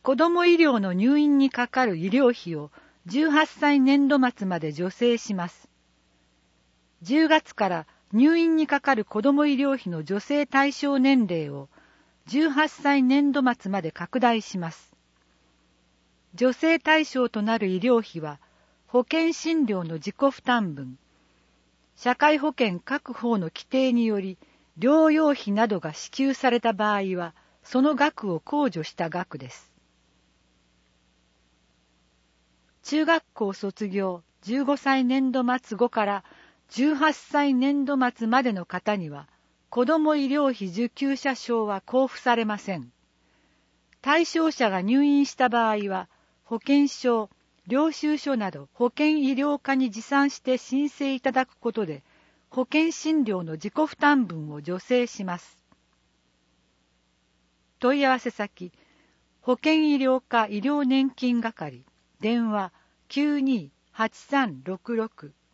子ども医療の入院にかかる医療費を18歳年度末まで助成します。10月から入院にかかる子ども医療費の助成対象年齢を18歳年度末まで拡大します。助成対象となる医療費は、保険診療の自己負担分、社会保険各法の規定により、療養費などが支給された場合は、その額を控除した額です。中学校卒業15歳年度末後から18歳年度末までの方には、子ども医療費受給者証は交付されません。対象者が入院した場合は、保険証、領収書など保険医療課に持参して申請いただくことで、保険診療の自己負担分を助成します。問い合わせ先、保険医療課医療年金係、電話 92-8366